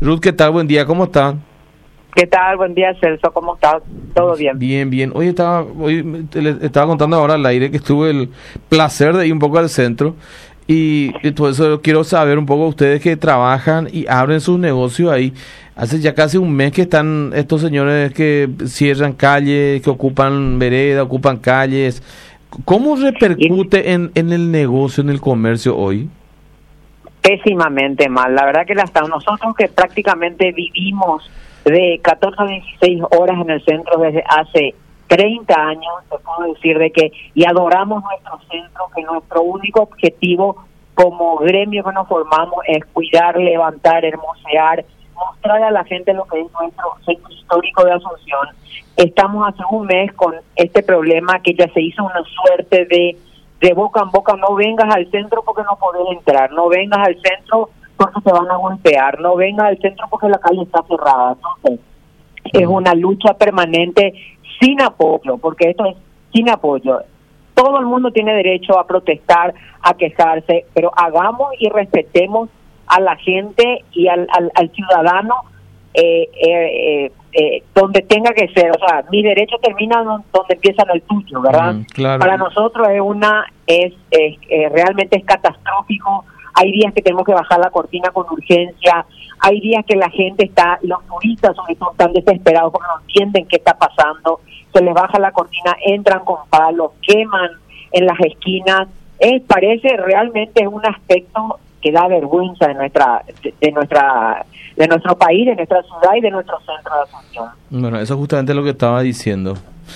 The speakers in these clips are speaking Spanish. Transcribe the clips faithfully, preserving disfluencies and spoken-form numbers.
Ruth, ¿qué tal? Buen día, ¿cómo está? ¿Qué tal? Buen día, Celso, ¿cómo estás? ¿Todo bien? Bien, bien. Hoy estaba, hoy te le estaba contando ahora al aire que tuve el placer de ir un poco al centro y, y todo eso quiero saber un poco ustedes que trabajan y abren sus negocios ahí. Hace ya casi un mes que están estos señores que cierran calles, que ocupan veredas, ocupan calles. ¿Cómo repercute en, en el negocio, en el comercio hoy? Pésimamente mal. La verdad que hasta nosotros que prácticamente vivimos de catorce a dieciséis horas en el centro desde hace treinta años, te puedo decir de que, y adoramos nuestro centro, que nuestro único objetivo como gremio que nos formamos es cuidar, levantar, hermosear, mostrar a la gente lo que es nuestro centro histórico de Asunción. Estamos hace un mes con este problema que ya se hizo una suerte de, de boca en boca, no vengas al centro porque no podés entrar, no vengas al centro porque te van a golpear, no vengas al centro porque la calle está cerrada. Entonces, es una lucha permanente sin apoyo, porque esto es sin apoyo. Todo el mundo tiene derecho a protestar, a quejarse, pero hagamos y respetemos a la gente y al, al, al ciudadano eh, eh, eh, eh, donde tenga que ser. O sea, mi derecho termina donde empieza el tuyo, ¿verdad? Mm, claro. Para nosotros es una es, es eh, realmente es catastrófico. Hay días que tenemos que bajar la cortina con urgencia, hay días que la gente está, los turistas sobre todo están desesperados porque no entienden qué está pasando, se les baja la cortina, entran con palos, queman en las esquinas. Es, parece realmente un aspecto que da vergüenza de nuestra de, de nuestra de nuestro país, de nuestra ciudad y de nuestro centro de Asunción. Bueno, eso es justamente lo que estaba diciendo,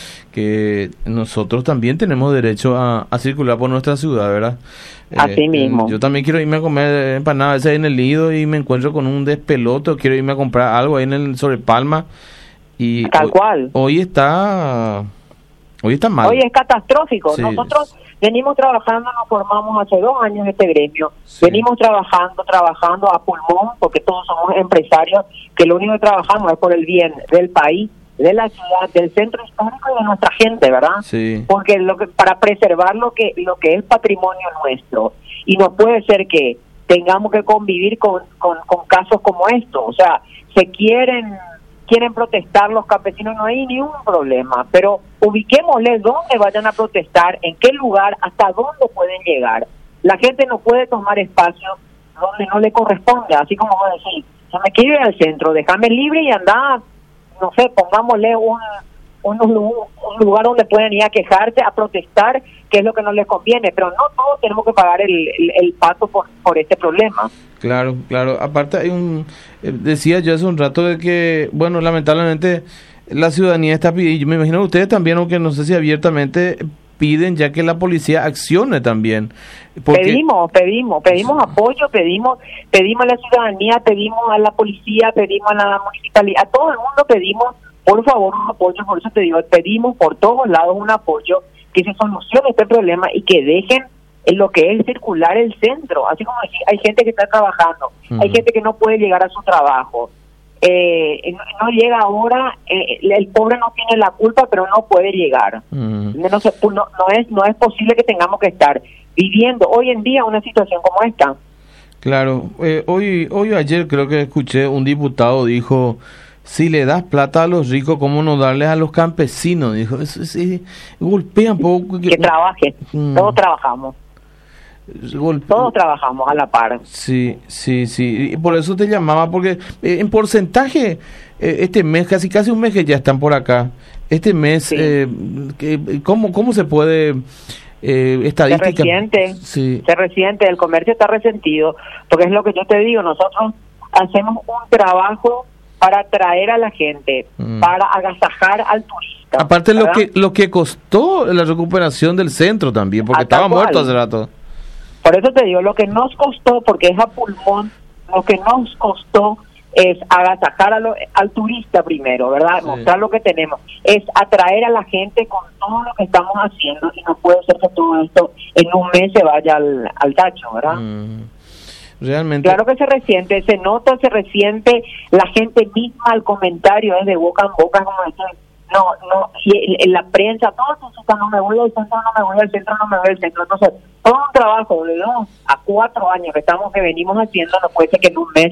que nosotros también tenemos derecho a, a circular por nuestra ciudad, ¿verdad? Así eh, mismo. Yo también quiero irme a comer empanadas a veces ahí en el Lido y me encuentro con un despelote, o quiero irme a comprar algo ahí en el sobre Palma y tal hoy, cual. Hoy está hoy está mal. Hoy es catastrófico. Sí. Nosotros venimos trabajando, nos formamos hace dos años en este gremio. Sí. Venimos trabajando, trabajando a pulmón, porque todos somos empresarios, que lo único que trabajamos es por el bien del país, de la ciudad, del centro histórico y de nuestra gente, ¿verdad? Sí. Porque lo que para preservar lo que lo que es patrimonio nuestro, y no puede ser que tengamos que convivir con, con, con casos como estos. O sea, se quieren quieren protestar los campesinos, no hay ningún problema, pero ubiquémosles dónde vayan a protestar, en qué lugar, hasta dónde pueden llegar. La gente no puede tomar espacio donde no le corresponde, así como vos decís, yo me quiero ir al centro, déjame libre y andar, no sé, pongámosle un, un, un lugar donde pueden ir a quejarse, a protestar, que es lo que no les conviene, pero no todos tenemos que pagar el, el, el pato por, por este problema. Claro, claro. Aparte hay un, eh, decía yo hace un rato de que, bueno, lamentablemente la ciudadanía está pidiendo, yo me imagino ustedes también, aunque no sé si abiertamente, piden ya que la policía accione también. Porque... Pedimos, pedimos, pedimos apoyo, pedimos, pedimos a la ciudadanía, pedimos a la policía, pedimos a la municipalidad, a todo el mundo pedimos, por favor, un apoyo. Por eso te digo, pedimos por todos lados un apoyo, que se solucione este problema y que dejen en lo que es circular el centro. Así como decir, hay gente que está trabajando, uh-huh. hay gente que no puede llegar a su trabajo, eh, no, no llega ahora, eh, el pobre no tiene la culpa, pero no puede llegar. Uh-huh. No, se, no, no es no es posible que tengamos que estar viviendo hoy en día una situación como esta. Claro, eh, hoy hoy o ayer creo que escuché un diputado dijo, si le das plata a los ricos, ¿cómo no darles a los campesinos? Dijo, eso sí, golpea un poco. Que, que trabajen, mm. todos trabajamos. Golpe... Todos trabajamos a la par. Sí, sí, sí. Y por eso te llamaba, porque eh, en porcentaje, eh, este mes, casi casi un mes que ya están por acá, este mes, sí. eh, que, ¿cómo, ¿cómo se puede... Eh, estadística? Se resiente, sí. se resiente, el comercio está resentido, porque es lo que yo te digo, nosotros hacemos un trabajo para atraer a la gente, mm. para agasajar al turista. Aparte ¿verdad? lo que lo que costó la recuperación del centro también, porque a estaba muerto hace rato. Por eso te digo, lo que nos costó, porque es a pulmón, lo que nos costó es agasajar a lo, al turista primero, ¿verdad? Sí. Mostrar lo que tenemos, es atraer a la gente con todo lo que estamos haciendo, y no puede ser que todo esto en un mes se vaya al, al tacho, ¿verdad? Mm. Realmente. Claro que se resiente, se nota, se resiente, la gente misma al comentario es de boca en boca, como dicen, no, no, y en la prensa, todos dicen, no me voy al centro, no me voy al centro, no me voy al centro. Entonces, todo un trabajo de dos a cuatro años que estamos, que venimos haciendo, no puede ser que en un mes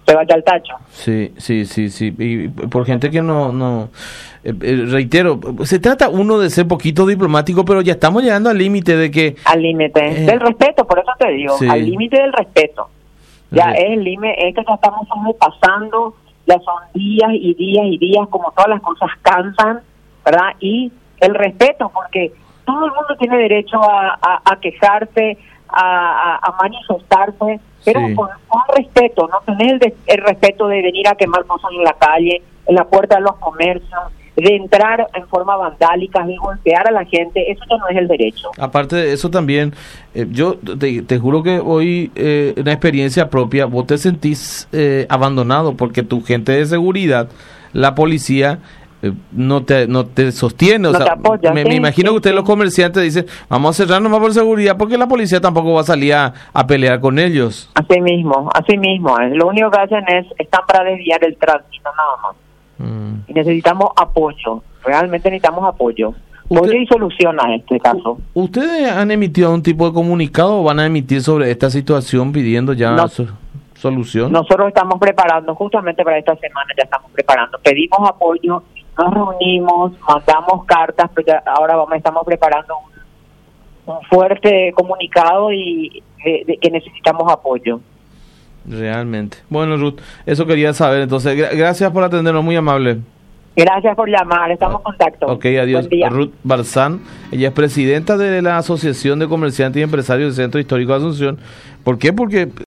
se vaya al tacho. Sí, sí, sí, sí. Y por gente que no, no, eh, eh, reitero, se trata uno de ser poquito diplomático, pero ya estamos llegando al límite de que... Al límite eh, del respeto, por eso te digo, sí. al límite del respeto. Ya Sí. es el límite, es que ya estamos sobrepasando, ya son días y días y días, como todas las cosas cansan, ¿verdad? Y el respeto, porque todo el mundo tiene derecho a, a, a quejarse, a, a, a manifestarse, pero Sí. con, con respeto, no tener el, de- el respeto de venir a quemar cosas en la calle, en la puerta de los comercios, de entrar en forma vandálica, de golpear a la gente, eso ya no es el derecho. Aparte de eso también, eh, yo te, te juro que hoy, eh, una experiencia propia, vos te sentís eh, abandonado porque tu gente de seguridad, la policía, eh, no te no te sostiene. O No sea, te apoya, me, sí, me imagino sí, que ustedes sí. los comerciantes dicen, vamos a cerrar nomás por seguridad porque la policía tampoco va a salir a, a pelear con ellos. Así mismo, así mismo, es. Lo único que hacen es, están para desviar el tránsito, nada más. Mm. Y necesitamos apoyo, realmente necesitamos apoyo. Usted- Apoyo y solución a este caso. ¿Ustedes han emitido algún tipo de comunicado o van a emitir sobre esta situación pidiendo ya No. so- solución? Nosotros estamos preparando, justamente para esta semana ya estamos preparando. Pedimos apoyo, nos reunimos, mandamos cartas, pero ya ahora vamos, estamos preparando un, un fuerte comunicado y de, de que necesitamos apoyo. Realmente. Bueno, Ruth, eso quería saber. Entonces, gra- gracias por atendernos, muy amable. Gracias por llamar, estamos en contacto. Ok, adiós. Buen día. Ruth Barzán, ella es presidenta de la Asociación de Comerciantes y Empresarios del Centro Histórico de Asunción. ¿Por qué? Porque